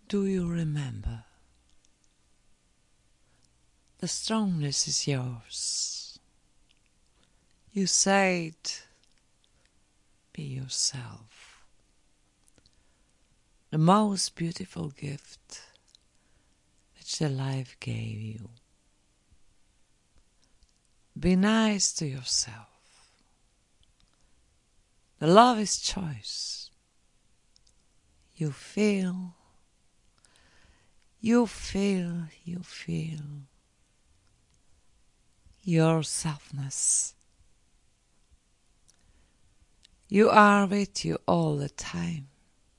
Do you remember? The strongness is yours. You said, be yourself. The most beautiful gift which the life gave you. Be nice to yourself. The love is choice. You feel yourselfness. You are with you all the time.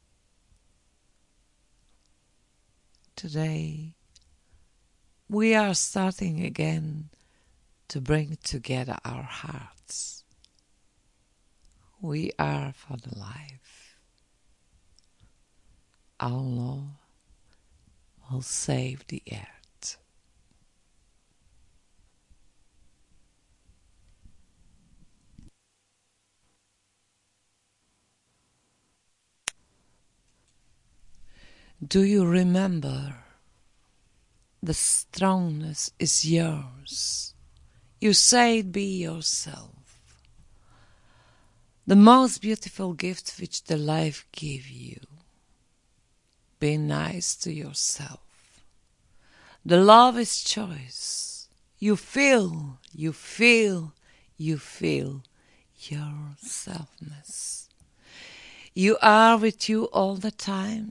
Today, we are starting again to bring together our hearts. We are for the life. Our love will save the earth. Do you remember? The strongness is yours. You say it, be yourself. The most beautiful gift which the life gave you. Be nice to yourself. The love is choice. You feel yourselfness. You are with you all the time.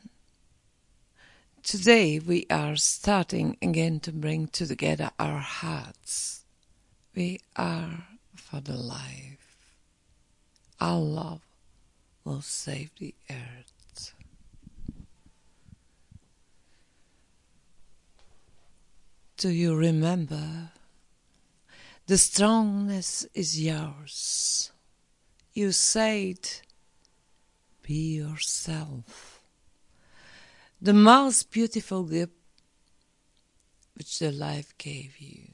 Today we are starting again to bring together our hearts. We are for the life. Our love will save the earth. Do you remember? The strongness is yours. You said, be yourself. The most beautiful gift which the life gave you.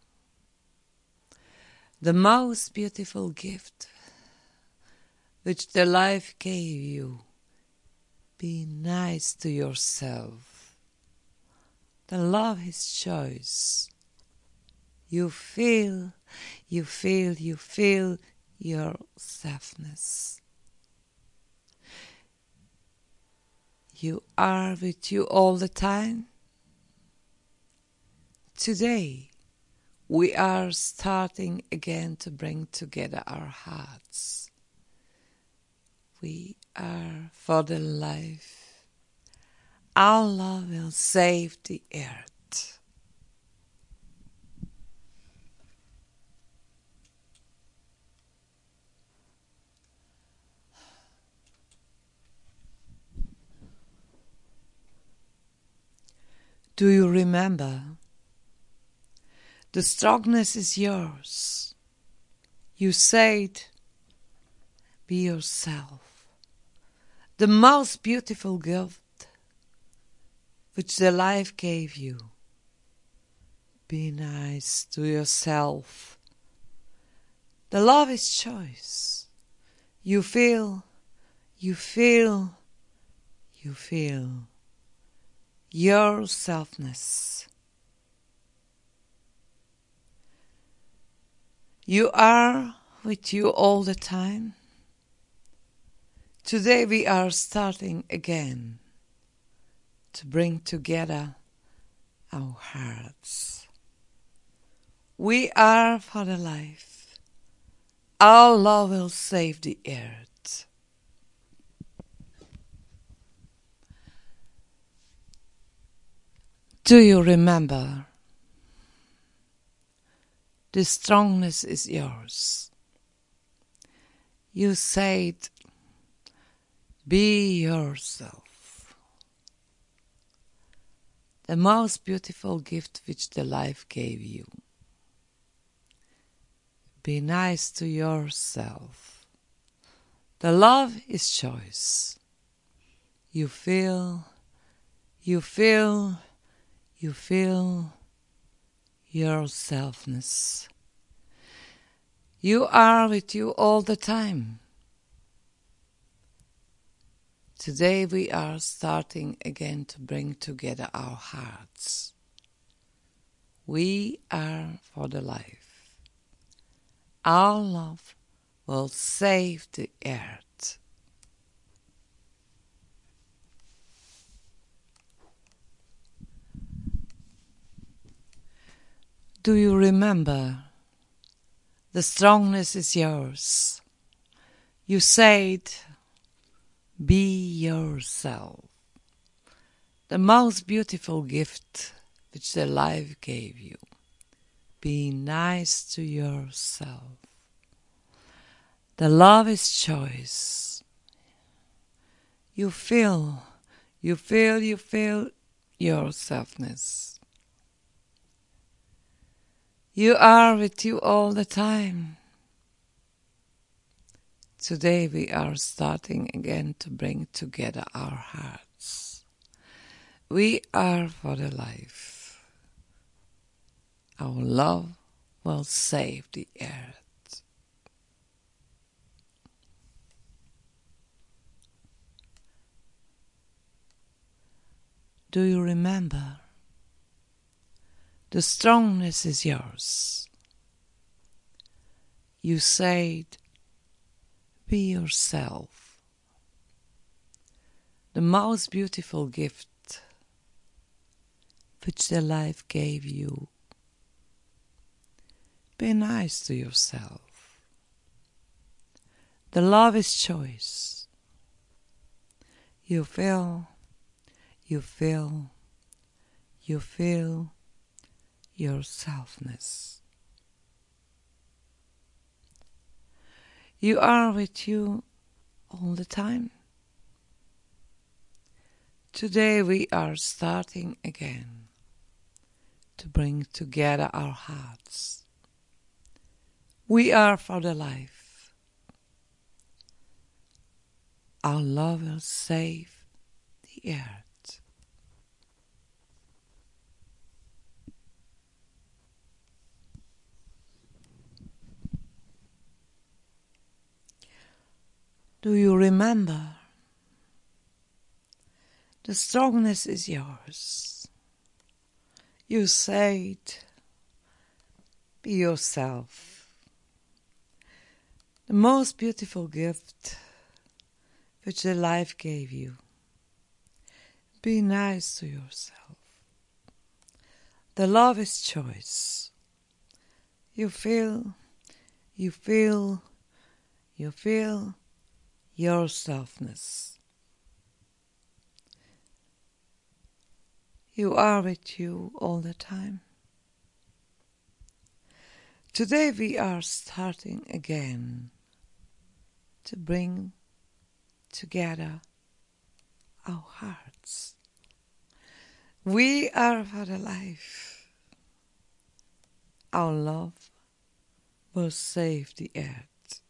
The most beautiful gift which the life gave you. Be nice to yourself. The love is choice. You feel yourselfness. You are with you all the time. Today, we are starting again to bring together our hearts. We are for the life. Our love will save the earth. Do you remember? The strongness is yours. You said, be yourself. The most beautiful gift which the life gave you. Be nice to yourself. The love is choice. You feel yourselfness. You are with you all the time. Today we are starting again to bring together our hearts. We are for the life. Our love will save the earth. Do you remember? The strongness is yours. You said, be yourself. The most beautiful gift which the life gave you. Be nice to yourself. The love is choice. You feel yourselfness. You are with you all the time. Today we are starting again to bring together our hearts. We are for the life. Our love will save the earth. Do you remember? The strongness is yours. You said, be yourself. The most beautiful gift which the life gave you. Be nice to yourself. The love is choice. You feel yourselfness. You are with you all the time. Today we are starting again to bring together our hearts. We are for the life. Our love will save the earth. Do you remember? The strongness is yours. You said, be yourself. The most beautiful gift which the life gave you. Be nice to yourself. The love is choice. You feel yourselfness. You are with you all the time. Today we are starting again to bring together our hearts. We are for the life. Our love will save the earth. Do you remember? The strongness is yours. You said, be yourself. The most beautiful gift which the life gave you. Be nice to yourself. The love is choice. You feel yourselfness. You are with you all the time. Today we are starting again to bring together our hearts. We are for the life. Our love will save the earth.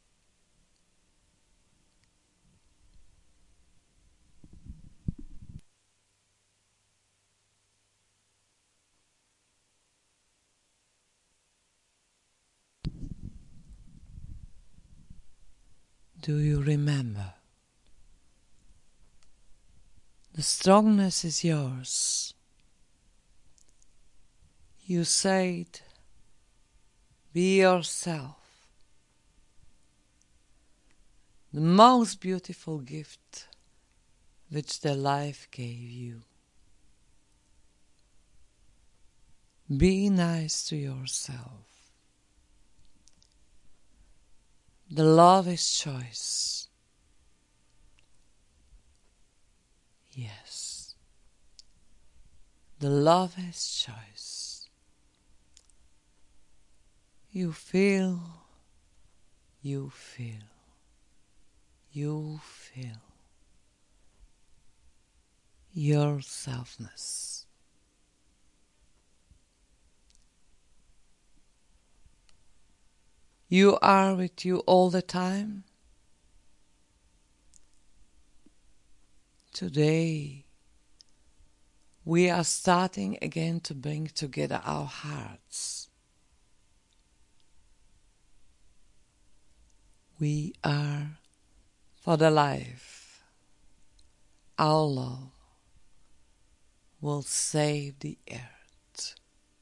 Do you remember? The strongness is yours. You said, be yourself. The most beautiful gift which the life gave you. Be nice to yourself. The love is choice. Yes. The love is choice. You feel yourselfness. You are with you all the time. Today, we are starting again to bring together our hearts. We are for the life. Our love will save the earth.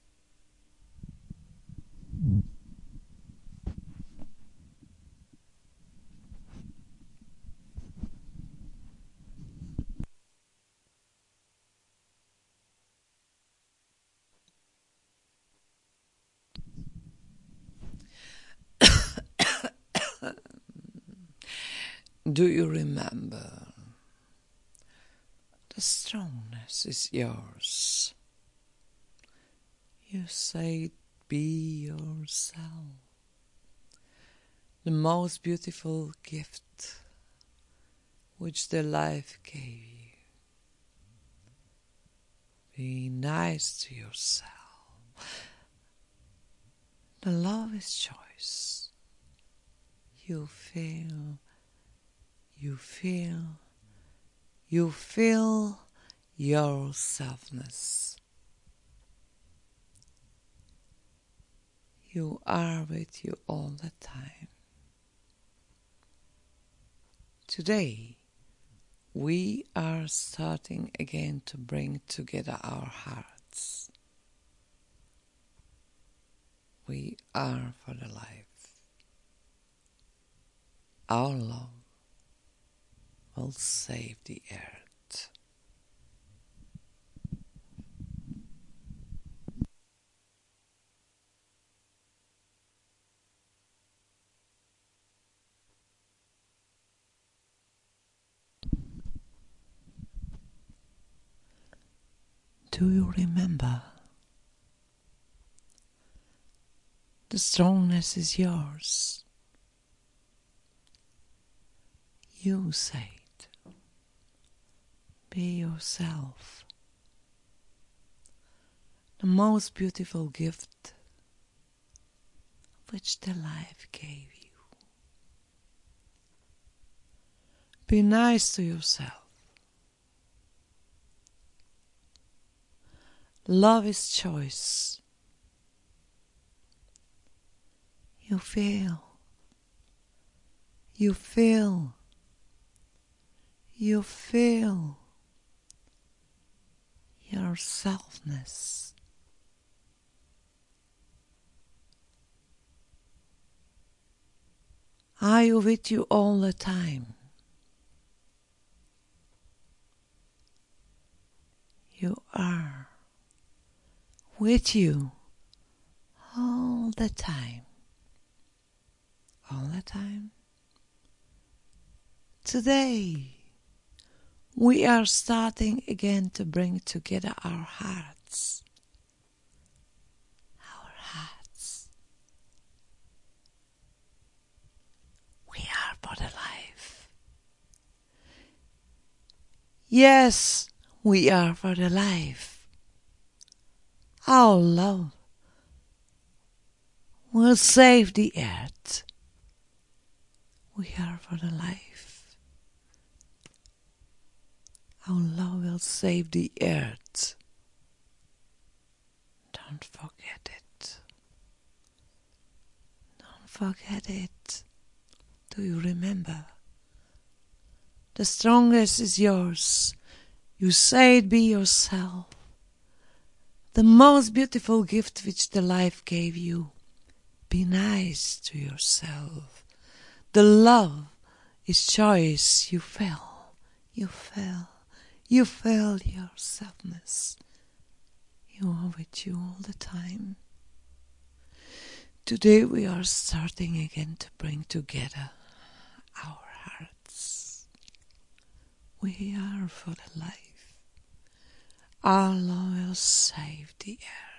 Do you remember? The strongness is yours. You say, be yourself. The most beautiful gift which the life gave you. Be nice to yourself. The love is choice. You feel yourselfness. You are with you all the time. Today, we are starting again to bring together our hearts. We are for the life. Our love will save the earth. Do you remember? The strongness is yours. You said, be yourself. The most beautiful gift which the life gave you. Be nice to yourself. Love is choice. You feel yourselfness. Are you with you all the time? You are with you all the time. All the time. Today, we are starting again to bring together our hearts. Our hearts. We are for the life. Yes, we are for the life. Our love will save the earth. We are for the life. Our love will save the earth. Don't forget it. Don't forget it. Do you remember? The strongest is yours. You say it, be yourself. The most beautiful gift which the life gave you. Be nice to yourself. The love is choice. You felt yourselfness. You are with you all the time. Today we are starting again to bring together our hearts. We are for the life. Our love will save the earth.